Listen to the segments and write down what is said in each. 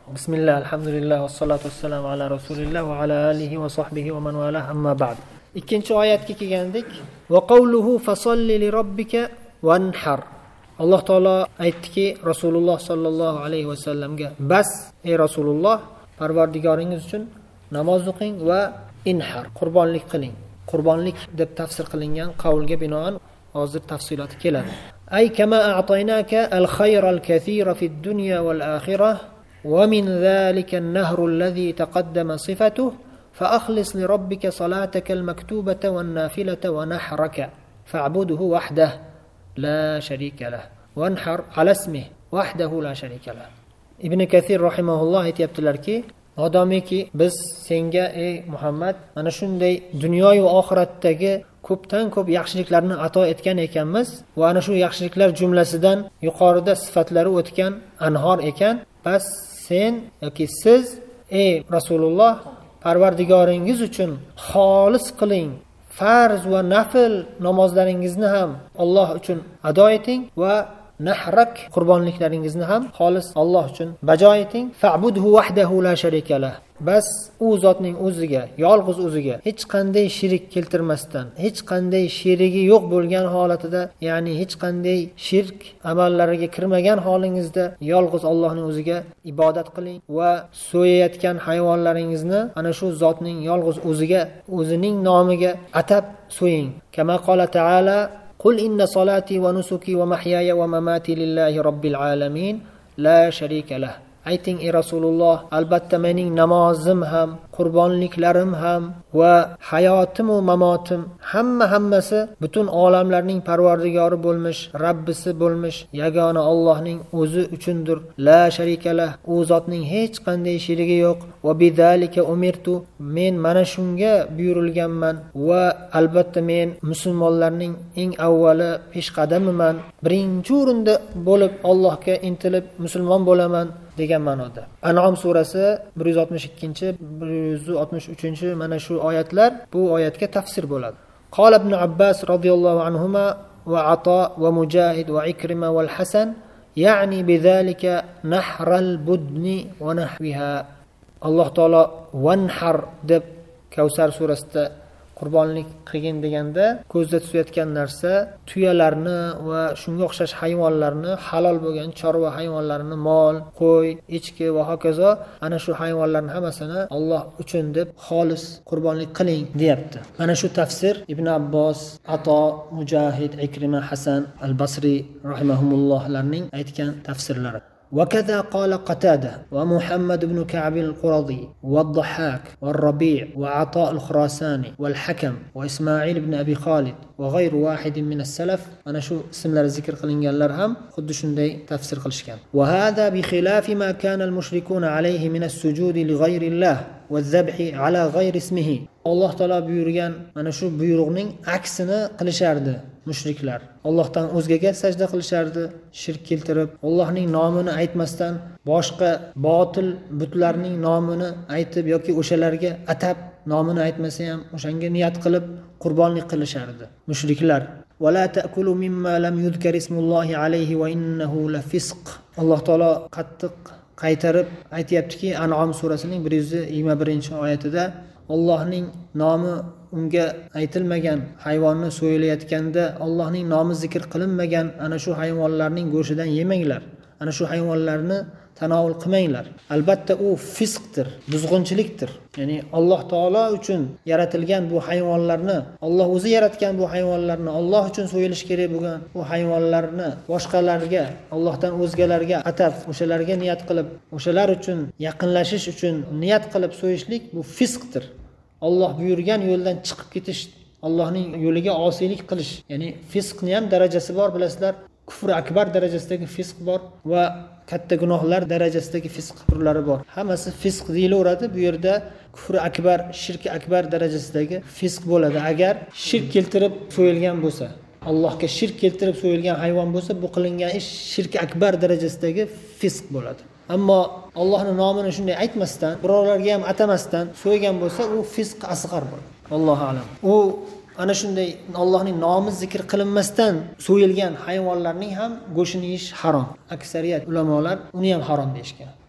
Bismillah, alhamdulillah, vassalatu vassalamu ala rasulillah va ala alihi va sahbihi va man wala, amma ba'd. Ikkinchi oyatga kelgandik. Va qawluhu fasolli li robbika wanhar. Alloh taolo aytdiki Rasululloh sallallohu alayhi va sallamga, bas ey Rasululloh, Parvardigoringiz uchun namoz o'qing va inhar, qurbonlik qiling. Qurbonlik deb tafsir qilingan qavlga binoan hozir tafsiloti keladi. Ay kama a'taynaka al-khayral kathira fid dunya wal akhirah wa min dhalika an-nahru alladhi taqaddama sifatuhu فأخلص لربك صلاتك المكتوبة والنافلة ونحرك فاعبده وحده لا شريك له وانحر على اسمه وحده لا شريك له. Ibn Kathir rahimahulloh aytibdilarki, odamiki biz senga ey Muhammad mana shunday dunyo va oxiratdagi ko'pdan ko'p yaxshiliklarni ato etgan ekanmiz va ana shu yaxshiliklar jumlasidan yuqorida sifatlari o'tgan anhor ekan. Bas sen yoki siz ey Rasululloh Parvardigoringiz uchun xolis qiling. Farz va nafl namozlaringizni ham Alloh uchun ado eting va nahrak qurbonliklaringizni ham xolis Alloh uchun bajo eting. Fa'budhu wahdahu la sharika lah. Bas u zotning o'ziga, yolg'iz o'ziga hech qanday shirik keltirmasdan, hech qanday sherigi yo'q bo'lgan holatida, ya'ni hech qanday shirk amallariga kirmagan holingizda yolg'iz Allohning o'ziga ibodat qiling va so'yayotgan hayvonlaringizni ana shu zotning yolg'iz o'ziga, o'zining nomiga atab so'ying. Kama qala ta'ala Qul inna salati wa nusuki wa mahyaya wa mamati lillahi robbil alamin la sharika lah. Ayting ey Rasululloh, albatta mening namozim ham, qurbonliklarim ham va hayotim va mamotim hammasi butun olamlarning parvardigori bo'lmish, Rabbisi bo'lmish yagona Allohning o'zi uchundir. La sharikalah, u zotning hech qanday sherigi yo'q. Va bidalika umirtu, men mana shunga buyurilganman va albatta men musulmonlarning eng avvali peshqadamiman. Birinchi o'rinda bo'lib Allohga intilib musulmon bo'laman degan ma'noda. An'om surasi 162-163 mana shu oyatlar bu oyatga tafsir bo'ladi. Qala ibn Abbas radhiyallohu anhuma va Ato va Mujahid va Ikrima wal Hasan ya'ni bidhalika nahral budni va nahwiha. Alloh taolo vanhar deb Kavsar surasida qurbonlik qilgin deganda ko'zda tutayotgan narsa tuyalarni va shunga o'xshash hayvonlarni, halol bo'lgan chorva hayvonlarini, mol, qo'y, echki va hokazo ana shu hayvonlarning hammasini Alloh uchun deb xolis qurbonlik qiling deyapti. Mana shu tafsir Ibn Abbos, Ato, Mujahid, Ikrima, Hasan al-Basri rahimahumullohlarning aytgan tafsirlari. وكذا قال قتادة ومحمد بن كعب القرظي والضحاك والربيع وعطاء الخراساني والحكم وإسماعيل بن أبي خالد وغير واحد من السلف. أنا شو اسملر ذكر قلنجلر هم خد شندي تفسير قلشكان. وهذا بخلاف ما كان المشركون عليه من السجود لغير الله والذبح على غير اسمه. Alloh taolo buyurgan mana shu buyruqning aksini qilishardi mushriklar. Allohdan o'zgaga sajda qilishardi, shirk keltirib, Allohning nomini aytmasdan boshqa botil butlarning nomini aytib yoki o'shalarga atab nomini aytmasa ham o'shanga niyat qilib qurbonlik qilishardi mushriklar. ولا تأكلوا مما لم يذكر اسم الله عليه وإنه لفسق. Alloh taolo qattiq qaytarib aytayaptiki An'om surasining 121-oyatida Allohning nomi unga aytilmagan hayvonni so'yilayotganda Allohning nomi zikr qilinmagan ana shu hayvonlarning go'shidan yemanglar. Ana shu hayvonlarni tanovul qilmanglar. Albatta u fisqdir, buzg'unchilikdir. Ya'ni Alloh taolo uchun yaratilgan bu hayvonlarni, Alloh o'zi yaratgan bu hayvonlarni Alloh uchun so'yilish kerak bo'lgan bu hayvonlarni boshqalarga, Allohdan o'zgalarga atab, o'shalarga niyat qilib, o'shalar uchun yaqinlashish uchun niyat qilib so'yishlik bu fisqdir. Alloh buyurgan yo'ldan chiqib ketish, Allohning yo'liga osiylik qilish. Ya'ni fisqning ham darajasi bor, bilasizlar. Kufr akbar darajasidagi fisq bor va katta gunohlar darajasidagi fisq turlari bor. Hammasi fisq deyilaveradi. Bu yerda kufr akbar, shirk akbar darajasidagi fisq bo'ladi. Agar shirk keltirib so'yilgan bo'lsa, Allohga shirk keltirib so'yilgan hayvon bo'lsa, bu qilingan ish shirk akbar darajasidagi fisq bo'ladi. Ammo Allohning nomini shunday aytmasdan, birovlarga ham atamasdan so'ygan bo'lsa, u fisq asg'ar bo'ladi. Allohu a'lam. U ana shunday Allohning nomi zikr qilinmasdan so'yilgan hayvonlarning ham go'shtini yeyish harom. Aksariyat ulamolar uni ham harom deyishgan.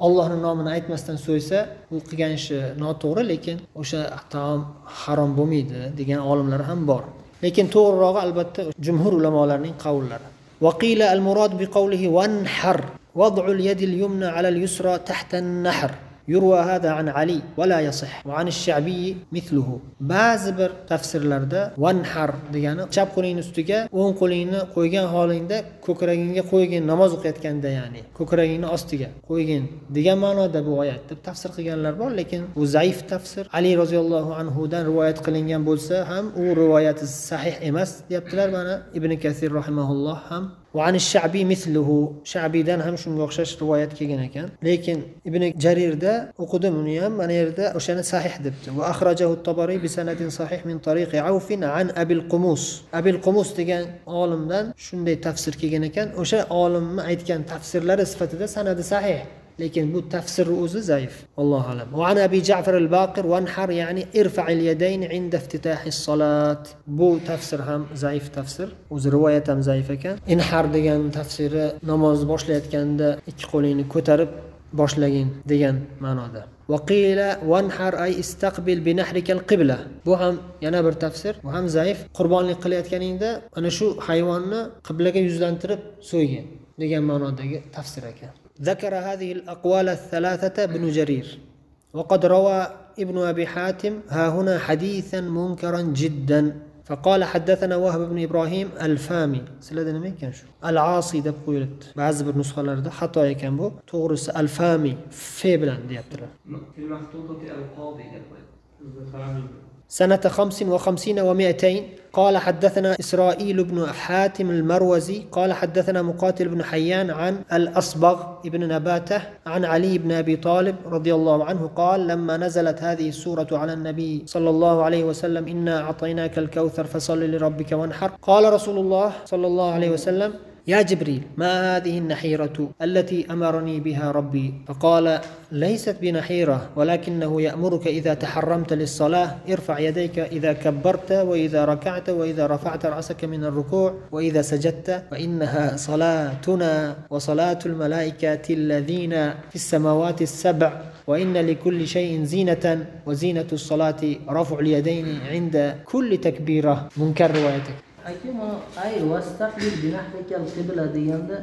Allohning nomini aytmasdan so'ysa, u qilgan ishi noto'g'ri, lekin o'sha taom harom bo'lmaydi degan olimlar ham bor. Lekin to'g'rirog'i albatta jumhur ulamolarning qavllari. Waqila al-murad bi qawlihi wanhar wad'u al-yad al-yumna 'ala al-yusra tahta an-nahr. يروى هذا عن علي ولا يصح وعن الشعبي مثله. ba'zi bir tafsirlarda vanhar degani chap qo'lingni ustiga o'ng qo'lingni qo'ygan holingda ko'kragingga qo'ygin, namoz o'qiyotganda, ya'ni ko'kragingni ostiga qo'ygin degan ma'noda bu oyat deb tafsir qilganlar bor, lekin bu zaif tafsir. Ali roziyallohu anhu dan rivoyat qilingan bo'lsa ham u rivoyati sahih emas deyaptilar. Mana Ibn Kathir rahimahulloh ham وعن الشعبي مثله شعبيdan ham shunga o'xshash rivoyat kelgan ekan, lekin Ibn Jarirda o'qidim uni ham, mana yerda o'shani sahih debdi. Va akhrajahu at-Tabari bi sanadin sahih min tariqi Auf an Abil Qumus. Abil Qumus degan olimdan shunday tafsir kelgan ekan. O'sha olimning aytgan tafsirlari sifatida sanadi sahih, lekin bu tafsir o'zi zaif. Allohu alam. Va an Abi Ja'far al-Baqir wanhar ya'ni irfa'il yadayn 'inda iftitahis salat. Bu tafsir ham zaif tafsir. O'zi rivoyat ham zaif ekan. Inhar degan tafsiri namozni boshlayotganda ikki qo'lingni ko'tarib boshlagin degan ma'noda. Va qila wanhar ay istaqbil bi nahrikal qibla. Bu ham yana bir tafsir. Bu ham zaif. Qurbonlik qilayotganingda ana shu hayvonni qiblaga yuzlantirib so'ygin degan ma'nodagi tafsir ekan. ذكر هذه الأقوال الثلاثة ابن جرير، وقد روى ابن أبي حاتم ها هنا حديثا منكرا جدا، فقال حدثنا وهب بن إبراهيم الفامي سلدنا ما كان شو العاصي دب قيلت بعض النسخة لرده حتى كان بو تغرس الفامي في بلان ديابتر في المخطوطة القاضي سنة 55 و200. قال حدثنا إسرائيل بن حاتم المروزي قال حدثنا مقاتل بن حيان عن الأصبغ ابن نباتة عن علي بن أبي طالب رضي الله عنه قال لما نزلت هذه السورة على النبي صلى الله عليه وسلم إنا أعطيناك الكوثر فصل لربك وانحر قال رسول الله صلى الله عليه وسلم يا جبريل ما هذه النحيرة التي أمرني بها ربي؟ فقال ليست بنحيرة ولكنه يأمرك إذا تحرمت للصلاة ارفع يديك إذا كبرت وإذا ركعت وإذا رفعت رأسك من الركوع وإذا سجدت فإنها صلاتنا وصلاة الملائكة الذين في السماوات السبع وإن لكل شيء زينة وزينة الصلاة رفع اليدين عند كل تكبيرة. منكر روايتك. Ay vastaqbil binahrikal qibla deganda,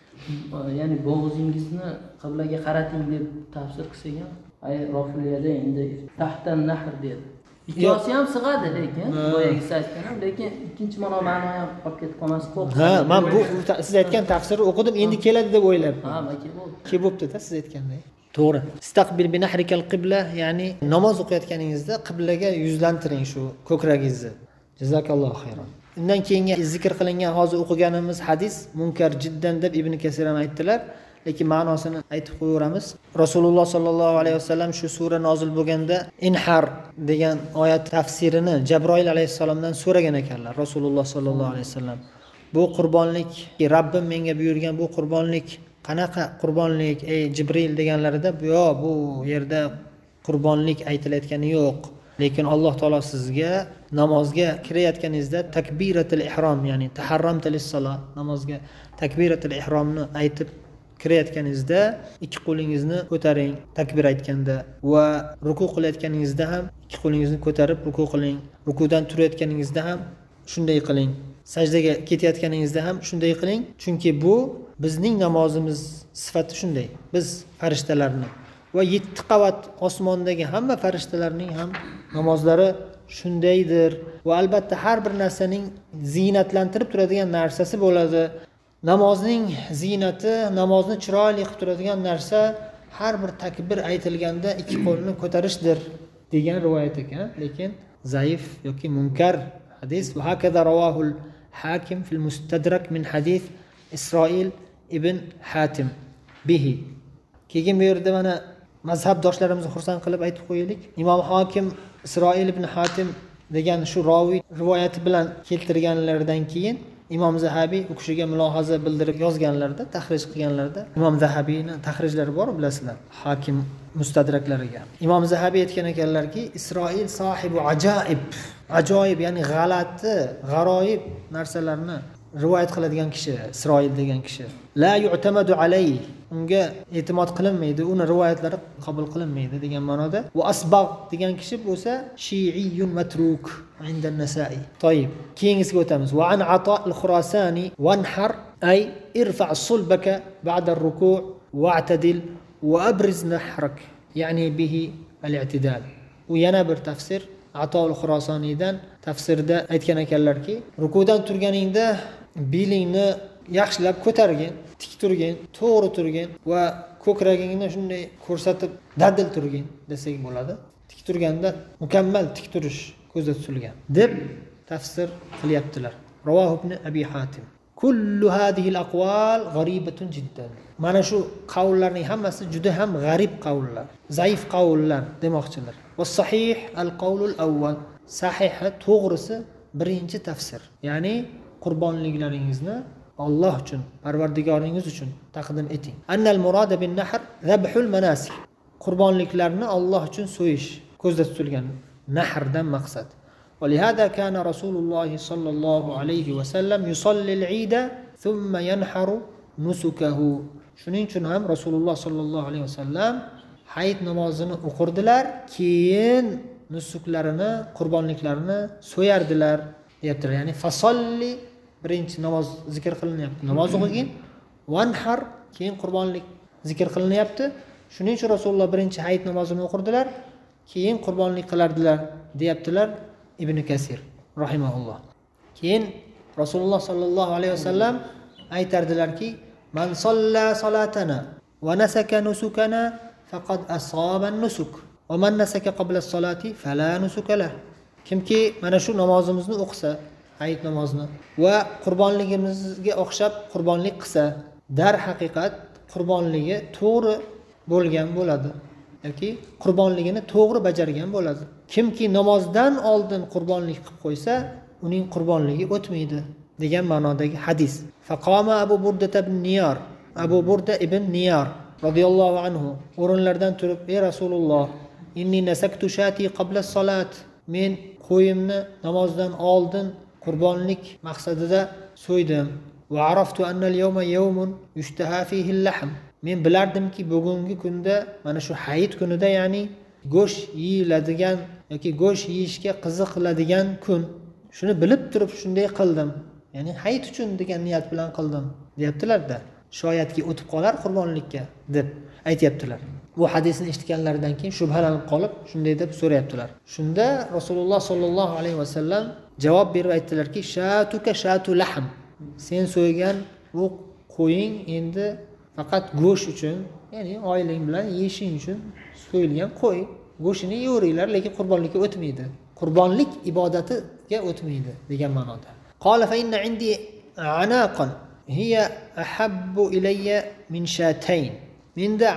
ya'ni bo'g'zingizni qiblaga qarating deb tafsir qilgan. Ay rofiliyada endi tahtan nahr dedi. Ikkosi ham sig'adi, lekin boyagi aytganim, lekin ikkinchi ma'no ham qolib ketib qolmas. Ha, men bu siz aytgan tafsirni o'qidim, endi keladi deb o'ylab. Ha, bo'ldi. Kelibdi-da siz aytganday. To'g'ri. Istaqbil binahrikal qibla, ya'ni namoz o'qiyotganingizda qiblaga yuzlantiring shu ko'kragingizni. Jazakallohu xayron. Undan keyingi zikr qilingan hozir o'qiganimiz hadis munkar jiddan deb Ibn Kasir ham aytdilar, lekin ma'nosini aytib qo'yamiz. Rasululloh sallallohu alayhi vasallam shu sura nozil bo'lganda Inhar degan oyat tafsirini Jabroil alayhisalomdan so'ragan ekanlar. Rasululloh sallallohu alayhi vasallam bu qurbonlik, Rabbim menga buyurgan bu qurbonlik qanaqa qurbonlik ey Jibril deganlarida bu yerda qurbonlik aytilayotgani yo'q. Lekin Alloh taolo sizga namozga kirayotganingizda takbiratul ihrom, ya'ni taharramta lis-solat, namozga takbiratul ihromni aytib kirayotganingizda ikki qo'lingizni ko'taring takbir aytganda va ruku qilayotganingizda ham ikki qo'lingizni ko'tarib ruku qiling. Rukudan turayotganingizda ham shunday qiling. Sajdaga ketayotganingizda ham shunday qiling, chunki bu bizning namozimiz sifati shunday. Biz farishtalarni va 7 qavat osmondagi hamma farishtalarning ham namozlari shundaydir. Va albatta har bir narsaning ziynatlantirib turadigan narsasi bo'ladi. Namozning ziynati, namozni chiroyli qilib turadigan narsa har bir takbir aytilganda ikki qo'lni ko'tarishdir degan rivoyat ekan, lekin zaif yoki munkar hadis. Va hakaza ravahul Hakim fil Mustadrak min hadis Isroil ibn Hatim bihi. Keyin bu yerda mana mazhabdoshlarimizni xursand qilib aytib qo'yaylik. Imom Hokim Isroil ibn Hatim degan shu raviy rivoyati bilan keltirganlaridan keyin Imom Zahabiy u kishiga mulohaza bildirib yozganlarda, tahrij qilganlarda, Imom Zahabiyning tahrijlari bor, bilasizlar, Hokim mustadraklariga. Imom Zahabiy aytgan ekanlarki, Isroil sohibi ajoyib, ya'ni g'alati, g'aroyib narsalarni rivoyat qiladigan kishi, Isroil degan kishi. La yu'tamadu alayhi, unga e'timod qilinmaydi, uni rivoyatlari qabul qilinmaydi degan ma'noda. Va asbaq degan kishi bo'lsa shi'iyyun matruk inda an-Nasa'i. To'yib, keyingisiga o'tamiz. Va an Ata al-Khurasani wanhar ay irfa' sulbaka ba'da ar-ruku' wa'tadil wa abriz nahrak, ya'ni bihi al-i'tidal. U yana bir tafsir Ato al-Khurasoniydan tafsirda aytgan ekanlarki, rukudan turganingda belingni yaxshilab ko'targin, tik turgin, to'g'ri turgin va ko'kragingni shunday ko'rsatib dadil turgin desak bo'ladi. Tik turganda mukammal tik turish ko'zda tutilgan deb tafsir qilyaptilar. Rawahu ibn Abi Hatim. Kullu hadhihi al-aqwal g'aribatun jiddan. Mana shu qavullarning hammasi juda ham g'arib qavullar, zaif qavullar demoqchilar. Va sahih al-qawlul awwal. Sahihi, to'g'risi birinchi tafsir. Ya'ni qurbonliklaringizni Alloh uchun, Parvardigoringiz uchun taqdim eting. Annal murada bin nahr zabhul manasik. Qurbonliklarni Alloh uchun so'yish ko'zda tutilgan nahrdan maqsad. ولهذا كان رسول الله صلى الله عليه وسلم يصلي العيد ثم ينحر نسكه. Shuning uchun ham Rasululloh sallallohu alayhi vasallam hayit namozini o'qirdilar, keyin nusuklarini, qurbonliklarini so'yardilar deyaptilar. Ya'ni fasolli birinchi namoz zikr qilinyapti, namoz o'qigin, vanhar keyin qurbonlik zikr qilinyapti. Shuning uchun Rasululloh birinchi hayit namozini o'qirdilar, keyin qurbonlik qilardilar deyaptilar Ibn Kasir rahimahulloh. Keyin Rasululloh sallallohu alayhi vasallam aytardilarki, man salla salatana va nasaka nusukana faqad asaba an-nusuk va man nasaka qabla as-salati fala nusuka lah. Kimki mana shu namozimizni o'qisa, hayit namozini va qurbonligimizga o'xshab qurbonlik qilsa, dar haqiqat qurbonligi to'g'ri bo'lgan bo'ladi yoki qurbonligini to'g'ri bajargan bo'ladi. Kimki namozdan oldin qurbonlik qilib qo'ysa, uning qurbonligi o'tmaydi degan ma'nodagi hadis. Faqama Abu Burda ibn Niyar, Abu Burda ibn Niyar radhiyallohu anhu o'rinlardan turib, ey Rasululloh, inni nasaktu shati qabla as-salat. Men qo'yimni namozdan oldin qurbonlik maqsadida so'ydim. Va araftu anna al-yawma yawmun yushtaha fihi al-lahm. Men bilardimki bugungi kunda, mana shu hayit kunida, ya'ni go'sht yeyiladigan yoki go'sht yeyishga qiziqiladigan kun. Shuni bilib turib shunday qildim. Ya'ni hayit uchun degan niyat bilan qildim deyaptilar-da. Shoyatki o'tib qolar qurbonlikka deb aytayaptilar. Bu hadisni eshitganlaridan keyin shubhalanib qolib, shunday deb so'rayaptilar. Shunda Rasululloh sallallohu alayhi vasallam javob berib aytdilarki, shatuka shatu lahm. Sen so'ygan bu qo'ying endi faqat go'sht uchun, ya'ni oilang bilan yeyishing uchun so'yilgan qo'y. Go'shtini yeveringlar, lekin qurbonlikka o'tmaydi. Qurbonlik ibodatiga o'tmaydi degan ma'noda. Qala fa inna indi anaqan hiya ahabbu ilayya min shatayn. Menda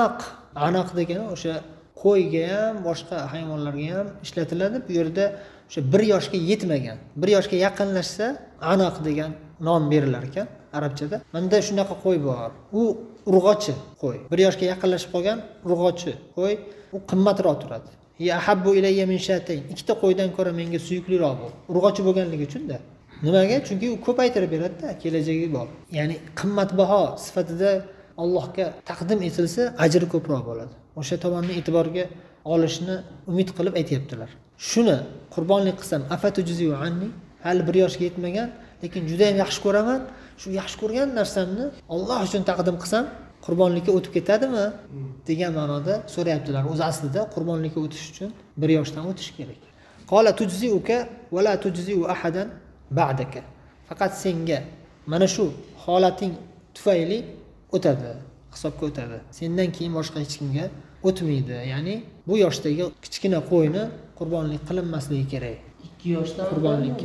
anaq degan o'sha qo'yga ham, boshqa hayvonlarga ham ishlatiladi. Bu yerda o'sha 1 yoshga yetmagan, 1 yoshga yaqinlashsa anaq degan nom berilar ekan arabchada. Menda shunaqa qo'y bor. U urg'ochi qo'y. 1 yoshga yaqinlashib qolgan urg'ochi qo'y, u qimmatroq turadi. Ya ahabbu ilayya min shatayn. Ikkita qo'ydan ko'ra menga suyukliroq bu. Urg'ochi bo'lganligi uchun-da. Nimaga? Chunki u ko'paytirib beradi-da, kelajagi bor. Ya'ni qimmatbaho sifatida Allohga taqdim etilsa, ajri ko'proq bo'ladi. O'sha tomonni e'tiborga olishni umid qilib aytayaptilar. Shuni qurbonlik qilsam, afatujziu anni, hali 1 yoshga yetmagan, lekin juda ham yaxshi ko'raman. Shu yaxshi ko'rgan narsamni Alloh uchun taqdim qilsam, qurbonlikka o'tib ketadimi degan ma'noda so'rayaptilar. O'zi aslida qurbonlikka o'tish uchun 1 yoshdan o'tish kerak. Qala tujziuka va la tujziu ahadan ba'daka. Faqat senga mana shu holating tufayli o'tadi, hisobga o'tadi. Sendan keyin boshqa hech kimga o'tmaydi. Ya'ni bu yoshdagi kichkina qo'yni qurbonlik qilinmasligi kerak. 2 yoshdan qurbonlikka.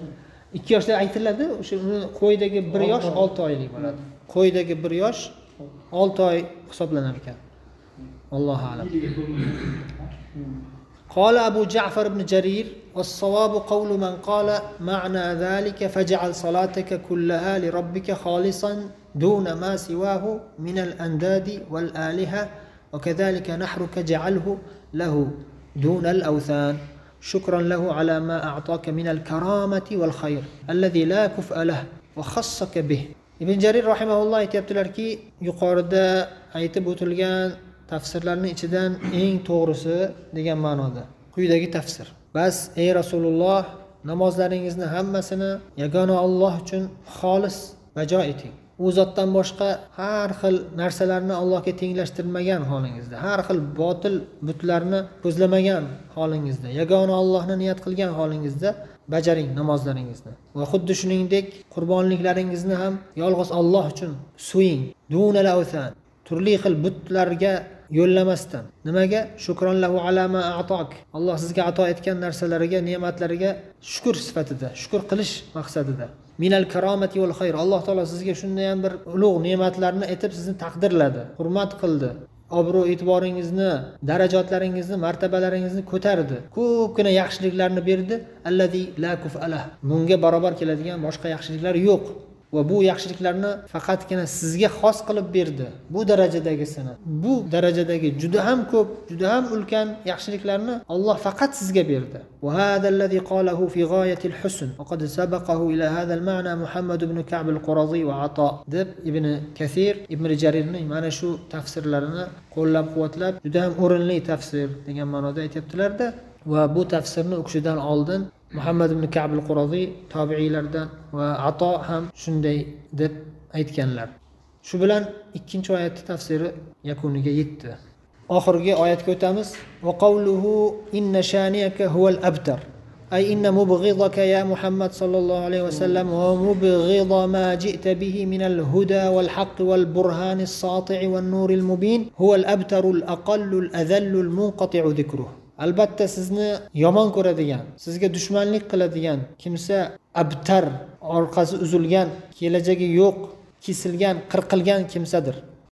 2 yoshda aytiladi, o'sha qo'ydagi 1 yosh 6 oylik bo'ladi. Qo'ydagi 1 yosh 6 oy hisoblanar ekan. Allohu a'lam. قال أبو جعفر بن جرير والصواب قول من قال معنى ذلك فاجعل صلاتك كلها لربك خالصا دون ما سواه من الأنداد والآلهة وكذلك نحرك جعله له دون الأوثان شكرا له على ما أعطاك من الكرامة والخير الذي لا كفء له وخصك به Ibn Jarir rahimahulloh aytibdilarki, yuqorida aytib o'tilgan tafsirlarning ichidan eng to'g'risi degan ma'noda quyidagi tafsir. Bas ey Rasululloh, namozlaringizni hammasini yagona Alloh uchun xolis bajo eting. U zotdan boshqa har xil narsalarni Allohga tenglashtirmagan holingizda, har xil botil butlarni ko'zlamagan holingizda, yagona Allohni niyat qilgan holingizda bajaring namozlaringizni. Va xuddi shuningdek qurbonliklaringizni ham yolg'iz Alloh uchun so'ying. Dunal awsan, turli xil butlarga yo'llamasdan. Nimaga? Shukronlahu ala ma a'tok. Alloh sizga ato etgan narsalariga, ne'matlariga shukr sifatida, shukr qilish maqsadida. Minal karomati wal xayr. Alloh taolo sizga shunday ham bir ulug' ne'matlarni etib sizni taqdirladi, hurmat qildi. Obro' e'tiboringizni, darajatlaringizni, martabalaringizni ko'tardi. Ko'pgina yaxshiliklarni berdi. Allazi la kufalah. Bunga barobar keladigan boshqa yaxshiliklar yo'q. Va bu yaxshiliklarni faqatgina sizga xos qilib berdi. Bu darajadagisini, bu darajadagi juda ham ko'p, juda ham ulkan yaxshiliklarni Alloh faqat sizga berdi. Va hada allazi qalahu fi ghayatil husn. Va qad sabaqahu ila hada al-ma'na Muhammad ibn Ka'b al-Qurazi va Ato deb Ibn Kathir, Ibn Jarirning mana shu tafsirlarini qo'llab-quvvatlab, juda ham o'rinli tafsir degan ma'noda aytibdilar-da. Va bu tafsirni o'qishidan oldin Muhammad ibn Ka'b al-Qurazi tabi'iylardan va Ato ham shunday deb aytganlar. Shu bilan ikkinchi oyatning tafsiri yakuniga yetdi. Oxirgi oyatga o'tamiz. Va qawluhu inna shaniyaka huval abtar. Ay inna mubghidaka ya Muhammad sallallohu alayhi va sallam wa mubghida ma ji'ta bihi min al-huda wal haqq wal burhan as-sati' wan nur al-mubin huwa al-abtar al-aqall al-adhall al-munqati' dhikruhu. Albatta sizni yomon ko'radigan, sizga dushmanlik qiladigan kimsa abtar, orqasi uzilgan, kelajagi yo'q, kesilgan, qirqilgan kimsadir.